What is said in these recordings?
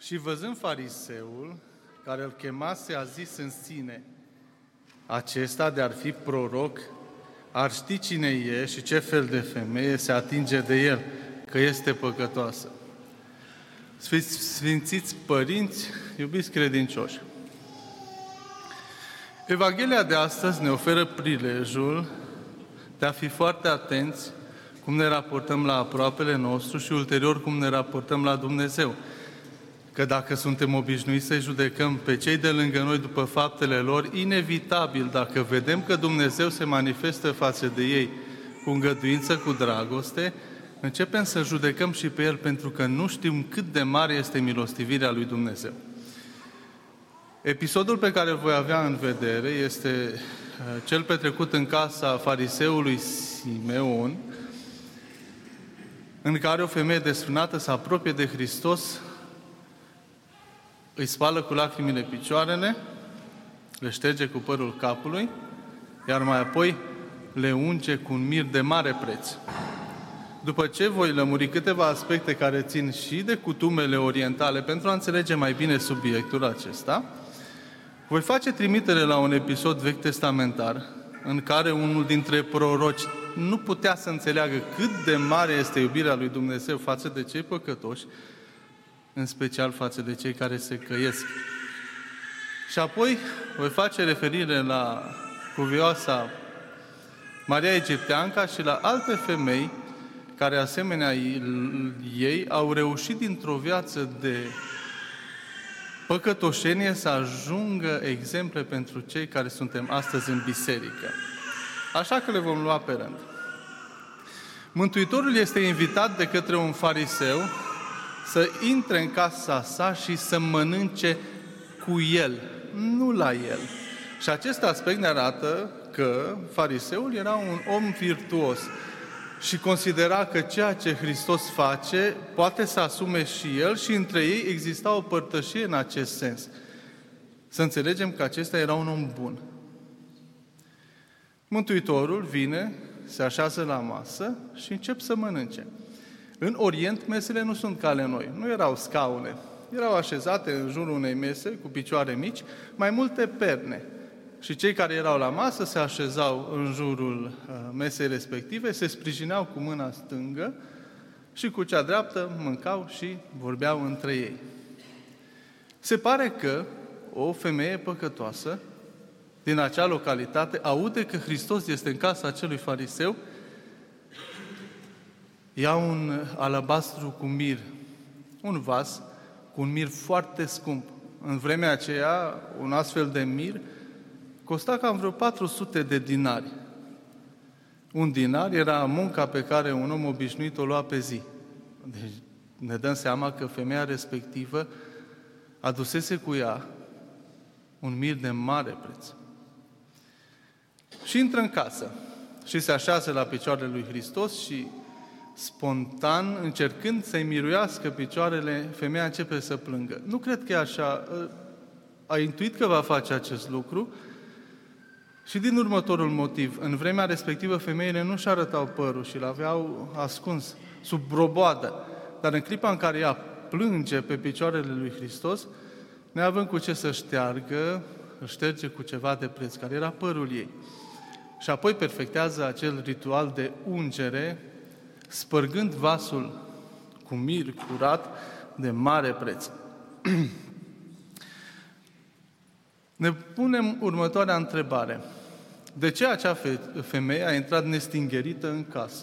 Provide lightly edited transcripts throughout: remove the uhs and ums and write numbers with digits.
Și văzând fariseul, care îl chemase, a zis în sine: acesta de ar fi proroc, ar ști cine e și ce fel de femeie se atinge de el, că este păcătoasă. Sfințiți părinți, iubiți credincioși, Evanghelia de astăzi ne oferă prilejul de a fi foarte atenți cum ne raportăm la aproapele nostru și ulterior cum ne raportăm la Dumnezeu. Că dacă suntem obișnuiți să judecăm pe cei de lângă noi după faptele lor, inevitabil, dacă vedem că Dumnezeu se manifestă față de ei cu îngăduință, cu dragoste, începem să judecăm și pe El, pentru că nu știm cât de mare este milostivirea lui Dumnezeu. Episodul pe care îl voi avea în vedere este cel petrecut în casa fariseului Simeon, în care o femeie desfrânată se apropie de Hristos, îi spală cu lacrimile picioarele, le șterge cu părul capului, iar mai apoi le unge cu un mir de mare preț. După ce voi lămuri câteva aspecte care țin și de cutumele orientale pentru a înțelege mai bine subiectul acesta, voi face trimitere la un episod vechi testamentar în care unul dintre proroci nu putea să înțeleagă cât de mare este iubirea lui Dumnezeu față de cei păcătoși, în special față de cei care se căiesc. Și apoi voi face referire la cuvioasa Maria Egipteanca și la alte femei care, asemenea ei, au reușit dintr-o viață de păcătoșenie să ajungă exemple pentru cei care suntem astăzi în biserică. Așa că le vom lua pe rând. Mântuitorul este invitat de către un fariseu să intre în casa sa și să mănânce cu el, nu la el. Și acest aspect ne arată că fariseul era un om virtuos și considera că ceea ce Hristos face poate să asume și el, și între ei exista o părtășie în acest sens. Să înțelegem că acesta era un om bun. Mântuitorul vine, se așează la masă și încep să mănânce. În Orient, mesele nu sunt ca ale noi. Nu erau scaune. Erau așezate în jurul unei mese cu picioare mici, mai multe perne. Și cei care erau la masă se așezau în jurul mesei respective, se sprijineau cu mâna stângă și cu cea dreaptă mâncau și vorbeau între ei. Se pare că o femeie păcătoasă din acea localitate aude că Hristos este în casa acelui fariseu, ia un alabastru cu mir, un vas cu un mir foarte scump. În vremea aceea, un astfel de mir costa cam vreo 400 de dinari. Un dinar era munca pe care un om obișnuit o lua pe zi. Deci ne dăm seama că femeia respectivă adusese cu ea un mir de mare preț. Și intră în casă și se așează la picioarele lui Hristos și spontan, încercând să-i miruiască picioarele, femeia începe să plângă. Nu cred că e așa. A intuit că va face acest lucru și din următorul motiv. În vremea respectivă, femeile nu-și arătau părul și l-aveau ascuns sub broboadă. Dar în clipa în care ea plânge pe picioarele lui Hristos, neavând cu ce să șteargă, îl șterge cu ceva de preț, care era părul ei. Și apoi perfectează acel ritual de ungere, spărgând vasul cu mir curat de mare preț. Ne punem următoarea întrebare. De ce acea femeie a intrat nestingherită în casă?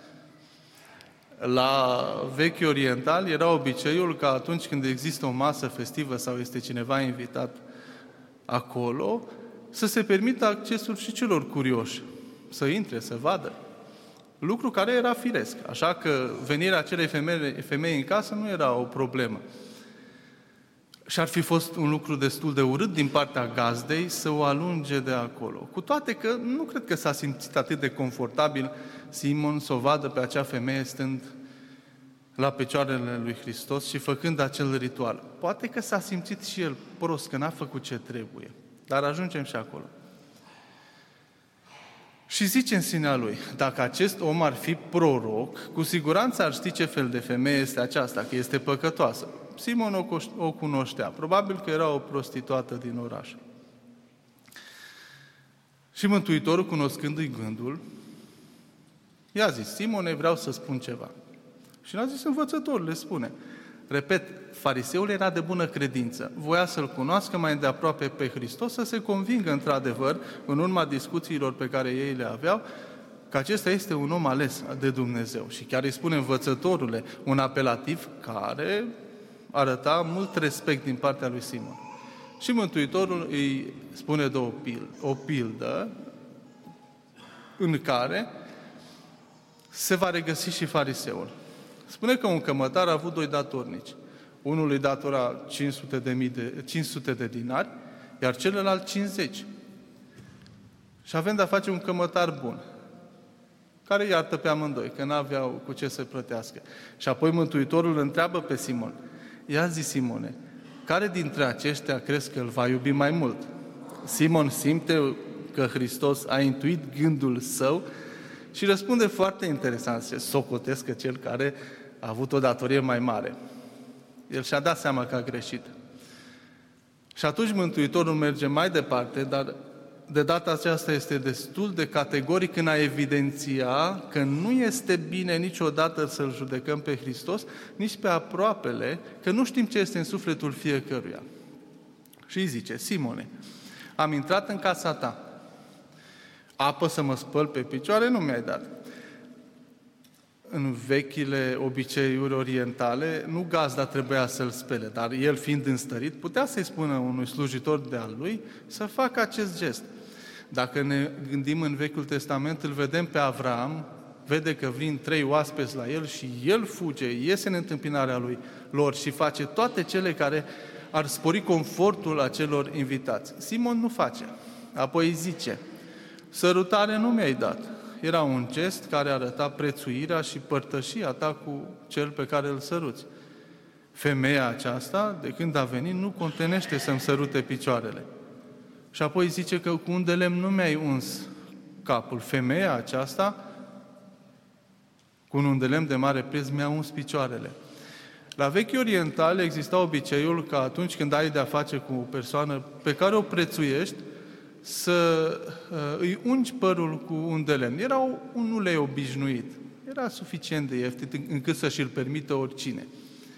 La vechi oriental era obiceiul ca atunci când există o masă festivă sau este cineva invitat acolo, să se permită accesul și celor curioși, să intre, să vadă. Lucru care era firesc. Așa că venirea acelei femei în casă nu era o problemă. Și ar fi fost un lucru destul de urât din partea gazdei să o alunge de acolo. Cu toate că nu cred că s-a simțit atât de confortabil Simon să o vadă pe acea femeie stând la picioarele lui Hristos și făcând acel ritual. Poate că s-a simțit și el prost, că n-a făcut ce trebuie. Dar ajungem și acolo. Și zice în sinea lui, dacă acest om ar fi proroc, cu siguranță ar ști ce fel de femeie este aceasta, că este păcătoasă. Simon o cunoștea, probabil că era o prostituată din oraș. Și Mântuitorul, cunoscându-i gândul, i-a zis, Simone, vreau să spun ceva. Și l-a zis, învățătorul, le spune. Repet, fariseul era de bună credință, voia să-L cunoască mai îndeaproape pe Hristos, să se convingă într-adevăr, în urma discuțiilor pe care ei le aveau, că acesta este un om ales de Dumnezeu. Și chiar îi spune învățătorule, un apelativ care arăta mult respect din partea lui Simon. Și Mântuitorul îi spune o pildă în care se va regăsi și fariseul. Spune că un cămătar a avut 2 datornici. Unul îi datora 500 de dinari, iar celălalt 50. Și avem de-a face un cămătar bun, care iartă pe amândoi, că n-aveau cu ce să plătească. Și apoi Mântuitorul îl întreabă pe Simon. Ia zi, Simone, care dintre aceștia crezi că îl va iubi mai mult? Simon simte că Hristos a intuit gândul său și răspunde foarte interesant, se socotesc că cel care a avut o datorie mai mare. El și-a dat seama că a greșit. Și atunci Mântuitorul merge mai departe, dar de data aceasta este destul de categoric în a evidenția că nu este bine niciodată să-L judecăm pe Hristos, nici pe aproapele, că nu știm ce este în sufletul fiecăruia. Și îi zice, Simone, am intrat în casa ta, apă să mă spăl pe picioare nu mi-ai dat. În vechile obiceiuri orientale, nu gazda trebuia să-l spele, dar el fiind înstărit, putea să-i spună unui slujitor de-al lui să facă acest gest. Dacă ne gândim în Vechiul Testament, îl vedem pe Avram, vede că vin 3 oaspeți la el și el fuge, iese în întâmpinarea lor și face toate cele care ar spori confortul acelor invitați. Simon nu face. Apoi zice, sărutare nu mi-ai dat. Era un gest care arăta prețuirea și părtășia ta cu cel pe care îl săruți. Femeia aceasta, de când a venit, nu contenește să-mi sărute picioarele. Și apoi zice că cu un de lemn nu mi-ai uns capul. Femeia aceasta, cu un de lemn de mare preț, mi-a uns picioarele. La vechi orientale exista obiceiul că atunci când ai de-a face cu o persoană pe care o prețuiești, să îi ungi părul cu un de lemn. Era un ulei obișnuit. Era suficient de ieftin încât să și-l permită oricine.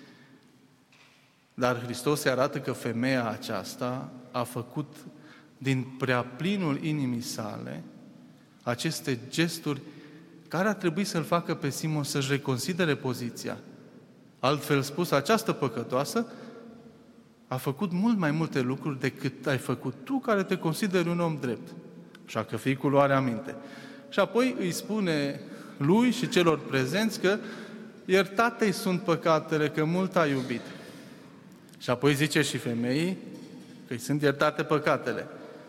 Dar Hristos se arată că femeia aceasta a făcut din prea plinul inimii sale aceste gesturi care ar trebui să-l facă pe Simon să-și reconsidere poziția. Altfel spus, această păcătoasă a făcut mult mai multe lucruri decât ai făcut tu, care te consideri un om drept. Așa că fii cu luarea minte. Și apoi îi spune lui și celor prezenți că iertate-i sunt păcatele, că mult a iubit. Și apoi zice și femeii că îi sunt iertate păcatele.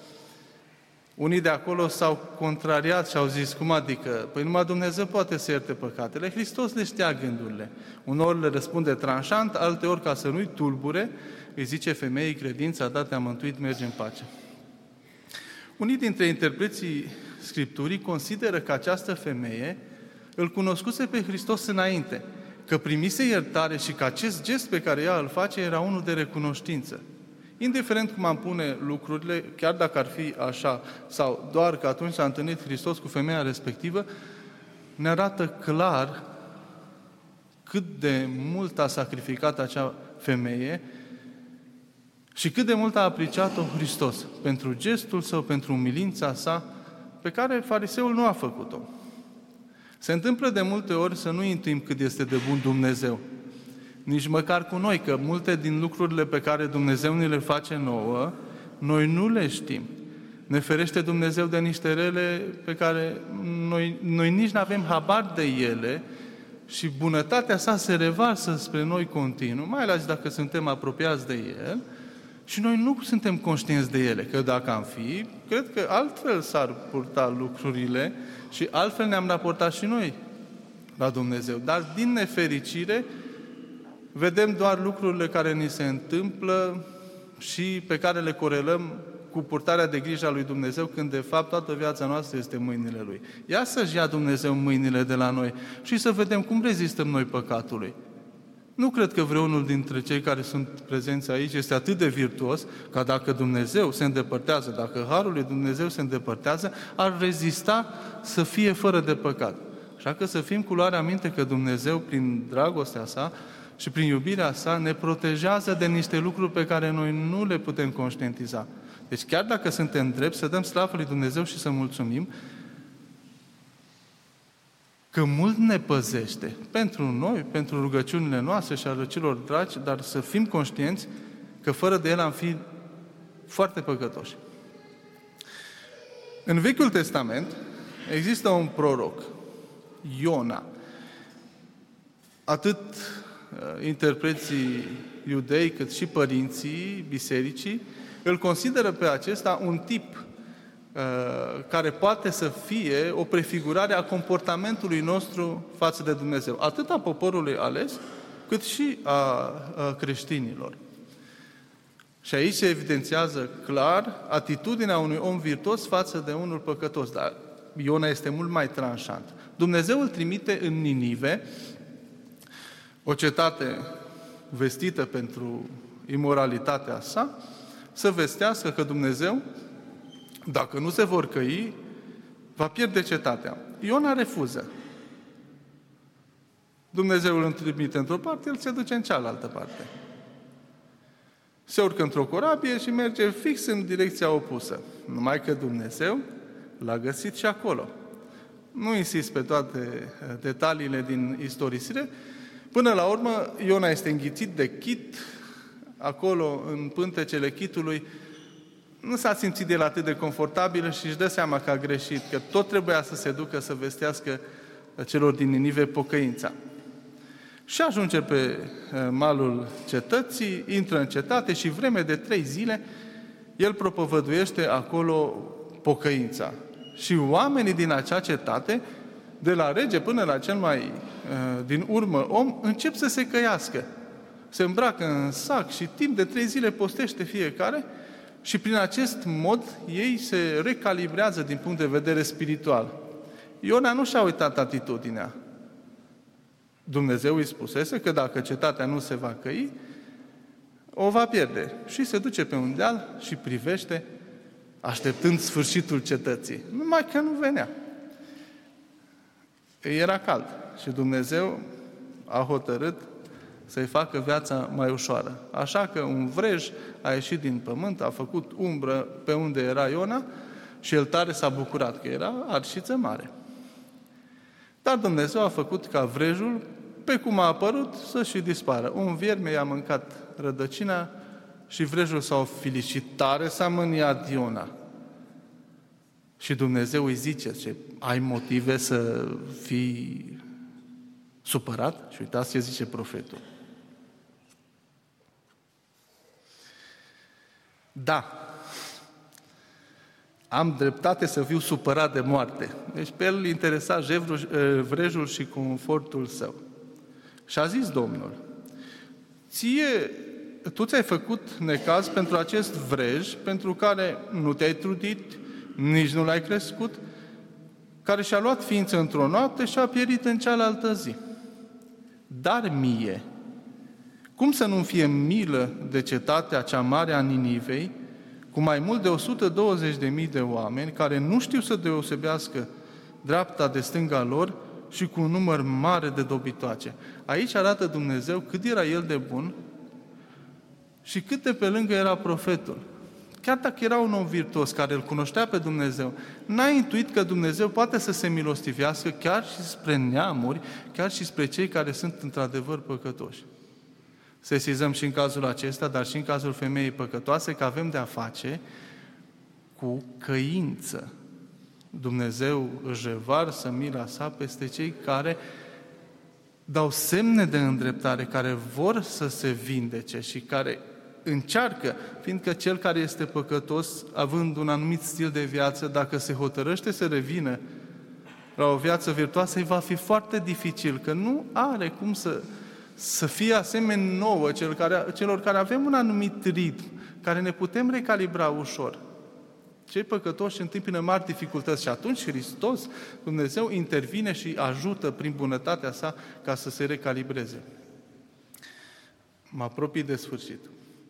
Unii de acolo s-au contrariat și au zis, cum adică? Păi numai Dumnezeu poate să ierte păcatele. Hristos le știa gândurile. Uneori le răspunde tranșant, alteori ca să nu-i tulbure, îi zice femeii, credința ta te-a mântuit, merge în pace. Unii dintre interpreții Scripturii consideră că această femeie îl cunoscuse pe Hristos înainte, că primise iertare și că acest gest pe care ea îl face era unul de recunoștință. Indiferent cum am pune lucrurile, chiar dacă ar fi așa, sau doar că atunci s-a întâlnit Hristos cu femeia respectivă, ne arată clar cât de mult a sacrificat acea femeie și cât de mult a apreciat-o Hristos pentru gestul său, pentru umilința sa, pe care fariseul nu a făcut-o. Se întâmplă de multe ori să nu intuim cât este de bun Dumnezeu. Nici măcar cu noi, că multe din lucrurile pe care Dumnezeu ni le face nouă, noi nu le știm. Ne ferește Dumnezeu de niște rele pe care noi nici nu avem habar de ele și bunătatea sa se revarsă spre noi continuu, mai ales dacă suntem apropiați de El, și noi nu suntem conștienți de ele, că dacă am fi, cred că altfel s-ar purta lucrurile și altfel ne-am raportat și noi la Dumnezeu. Dar din nefericire, vedem doar lucrurile care ni se întâmplă și pe care le corelăm cu purtarea de grijă a lui Dumnezeu, când de fapt toată viața noastră este în mâinile Lui. Ia să-și ia Dumnezeu mâinile de la noi și să vedem cum rezistăm noi păcatului. Nu cred că vreunul dintre cei care sunt prezenți aici este atât de virtuos ca dacă Dumnezeu se îndepărtează, dacă Harul lui Dumnezeu se îndepărtează, ar rezista să fie fără de păcat. Așa că să fim cu luarea minte că Dumnezeu, prin dragostea sa și prin iubirea sa, ne protejează de niște lucruri pe care noi nu le putem conștientiza. Deci chiar dacă suntem drepți, să dăm slavă lui Dumnezeu și să mulțumim că mult ne păzește pentru noi, pentru rugăciunile noastre și ale celor dragi, dar să fim conștienți că fără de El am fi foarte păcătoși. În Vechiul Testament există un proroc, Iona. Atât interpreții iudei, cât și părinții bisericii îl consideră pe acesta un tip care poate să fie o prefigurare a comportamentului nostru față de Dumnezeu, atât a poporului ales, cât și a creștinilor. Și aici se evidențiază clar atitudinea unui om virtuos față de unul păcătos, dar Iona este mult mai tranșant. Dumnezeu îl trimite în Ninive, o cetate vestită pentru imoralitatea sa, să vestească că Dumnezeu, dacă nu se vor căi, va pierde cetatea. Iona refuză. Dumnezeu îl trimite într-o parte, el se duce în cealaltă parte. Se urcă într-o corabie și merge fix în direcția opusă. Numai că Dumnezeu l-a găsit și acolo. Nu insist pe toate detaliile din istorisire. Până la urmă, Iona este înghițit de chit. Acolo, în pântecele chitului, nu s-a simțit el atât de confortabil și își dă seama că a greșit, că tot trebuia să se ducă să vestească celor din Ninive pocăința. Și ajunge pe malul cetății, intră în cetate și vreme de 3 zile el propovăduiește acolo pocăința. Și oamenii din acea cetate, de la rege până la cel mai din urmă om, încep să se căiască. Se îmbracă în sac și timp de 3 zile postește fiecare și prin acest mod ei se recalibrează din punct de vedere spiritual. Iona nu și-a uitat atitudinea. Dumnezeu îi spusese că dacă cetatea nu se va căi, o va pierde. Și se duce pe un deal și privește, așteptând sfârșitul cetății. Numai că nu venea. Era cald și Dumnezeu a hotărât să-i facă viața mai ușoară. Așa că un vrej a ieșit din pământ, a făcut umbră pe unde era Iona și el tare s-a bucurat că era arșiță mare. Dar Dumnezeu a făcut ca vrejul, pe cum a apărut, să și dispară. Un vierme i-a mâncat rădăcina și vrejul s-a ofilit și tare s-a mâniat Iona. Și Dumnezeu îi zice, ce ai motive să fii supărat? Și uitați ce zice profetul. Da, am dreptate să fiu supărat de moarte. Deci pe el îl interesa vrejul și confortul său. Și a zis Domnul, tu ți-ai făcut necaz pentru acest vrej, pentru care nu te-ai trudit, nici nu l-ai crescut, care și-a luat ființă într-o noapte și a pierit în cealaltă zi. Dar mie, cum să nu-mi fie milă de cetatea cea mare a Ninivei, cu mai mult de 120.000 de oameni care nu știu să deosebească dreapta de stânga lor și cu un număr mare de dobitoace. Aici arată Dumnezeu cât era El de bun și cât de pe lângă era profetul. Chiar dacă era un om virtuos care îl cunoștea pe Dumnezeu, n-a intuit că Dumnezeu poate să se milostivească chiar și spre neamuri, chiar și spre cei care sunt într-adevăr păcătoși. Sesizăm și în cazul acesta, dar și în cazul femeii păcătoase, că avem de-a face cu căință. Dumnezeu își revarsă mila sa peste cei care dau semne de îndreptare, care vor să se vindece și care încearcă, fiindcă cel care este păcătos, având un anumit stil de viață, dacă se hotărăște să revină la o viață virtuoasă, îi va fi foarte dificil, că nu are cum să fie asemeni nouă celor care avem un anumit ritm, care ne putem recalibra ușor. Cei păcătoși întâmpină mari dificultăți și atunci Hristos, Dumnezeu, intervine și ajută prin bunătatea sa ca să se recalibreze. Mă apropii de sfârșit.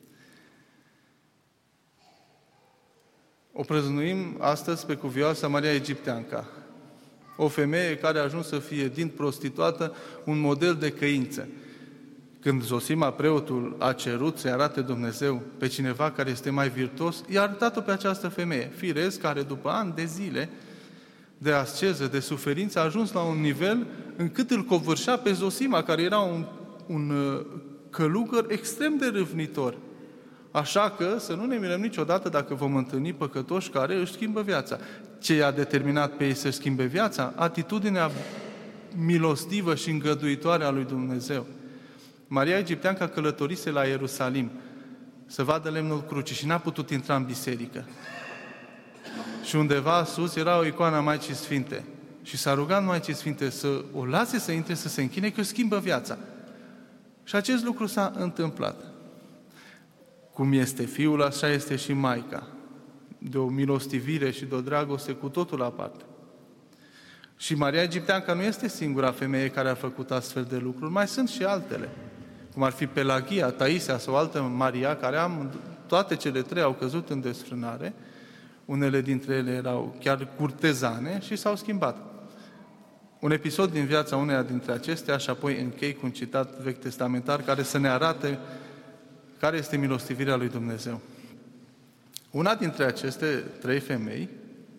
O prăznuim astăzi pe cuvioasa Maria Egipteanca, o femeie care a ajuns să fie din prostituată un model de căință. Când Zosima, preotul, a cerut să-i arate Dumnezeu pe cineva care este mai virtuos, i-a arătat-o pe această femeie, firesc, care după ani de zile de asceză, de suferință, a ajuns la un nivel încât îl covârșea pe Zosima, care era un călugăr extrem de râvnitor. Așa că să nu ne mirăm niciodată dacă vom întâlni păcătoși care își schimbă viața. Ce i-a determinat pe ei să schimbe viața? Atitudinea milostivă și îngăduitoare a lui Dumnezeu. Maria Egipteanca călătorise la Ierusalim să vadă lemnul crucii și n-a putut intra în biserică. Și undeva sus era o icoană a Maicii Sfinte. Și s-a rugat Maicii Sfinte să o lase să intre, să se închine, că schimbă viața. Și acest lucru s-a întâmplat. Cum este Fiul, așa este și Maica. De o milostivire și de o dragoste cu totul aparte. Și Maria Egipteanca nu este singura femeie care a făcut astfel de lucruri, mai sunt și altele. Cum ar fi Pelagia, Taisia sau altă Maria, care toate cele trei au căzut în desfrânare, unele dintre ele erau chiar curtezane și s-au schimbat. Un episod din viața uneia dintre acestea și apoi închei cu un citat vechi testamentar care să ne arate care este milostivirea lui Dumnezeu. Una dintre aceste trei femei,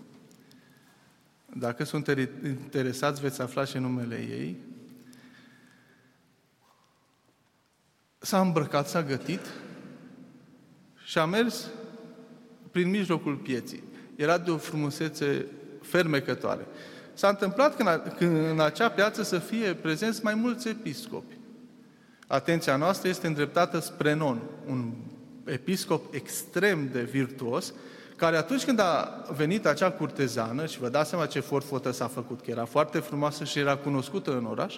dacă sunt interesați, veți afla și numele ei, s-a îmbrăcat, s-a gătit și a mers prin mijlocul pieții. Era de o frumusețe fermecătoare. S-a întâmplat că în acea piață să fie prezenți mai mulți episcopi. Atenția noastră este îndreptată spre Non, un episcop extrem de virtuos, care atunci când a venit acea curtezană, și vă dați seama ce forfotă s-a făcut, că era foarte frumoasă și era cunoscută în oraș,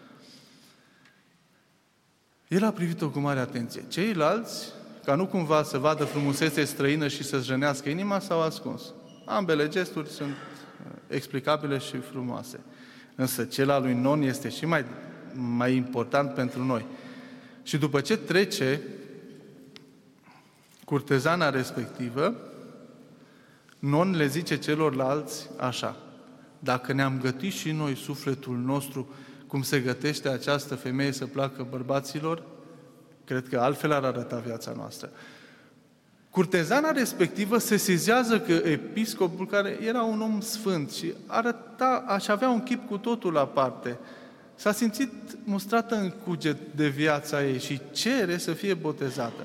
el a privit-o cu mare atenție. Ceilalți, ca nu cumva să vadă frumusețe străină și să-și rănească inima, s-au ascuns. Ambele gesturi sunt explicabile și frumoase. Însă cel al lui Non este și mai important pentru noi. Și după ce trece curtezana respectivă, Non le zice celorlalți așa: dacă ne-am gătit și noi sufletul nostru cum se gătește această femeie să placă bărbaților, cred că altfel ar arăta viața noastră. Curtezana respectivă se sesizează că episcopul, care era un om sfânt și și avea un chip cu totul aparte, s-a simțit mustrată în cuget de viața ei și cere să fie botezată.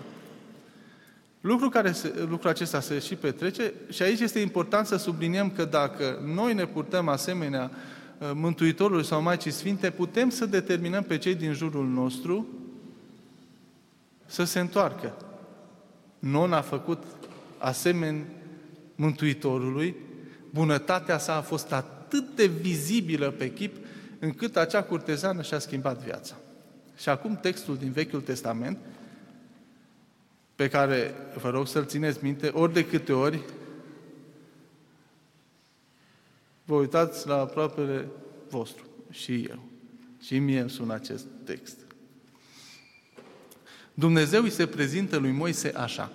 Lucrul acesta se și petrece și aici este important să subliniem că dacă noi ne purtăm asemenea Mântuitorului sau Maicii Sfinte, putem să determinăm pe cei din jurul nostru să se întoarcă. Non a făcut asemeni Mântuitorului, bunătatea sa a fost atât de vizibilă pe chip, încât acea curtezană și-a schimbat viața. Și acum textul din Vechiul Testament, pe care vă rog să-l țineți minte, ori de câte ori vă uitați la aproapele vostru, și eu. Și mie îmi sună acest text. Dumnezeu îi se prezintă lui Moise așa: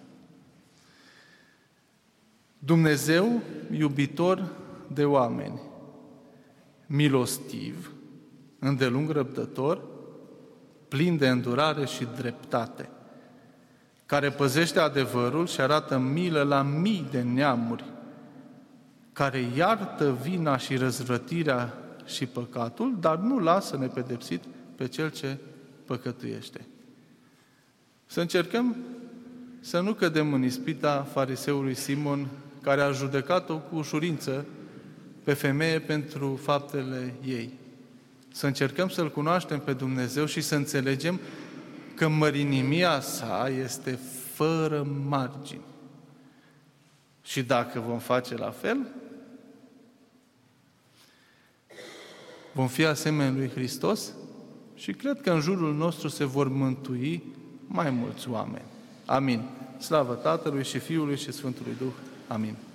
Dumnezeu iubitor de oameni, milostiv, îndelung răbdător, plin de îndurare și dreptate, care păzește adevărul și arată milă la mii de neamuri, care iartă vina și răzvrătirea și păcatul, dar nu lasă nepedepsit pe cel ce păcătuiește. Să încercăm să nu cădem în ispita fariseului Simon, care a judecat-o cu ușurință pe femeie pentru faptele ei. Să încercăm să-L cunoaștem pe Dumnezeu și să înțelegem că mărinimia sa este fără margini. Și dacă vom face la fel, vom fi asemeni lui Hristos și cred că în jurul nostru se vor mântui mai mulți oameni. Amin. Slavă Tatălui și Fiului și Sfântului Duh. Amin.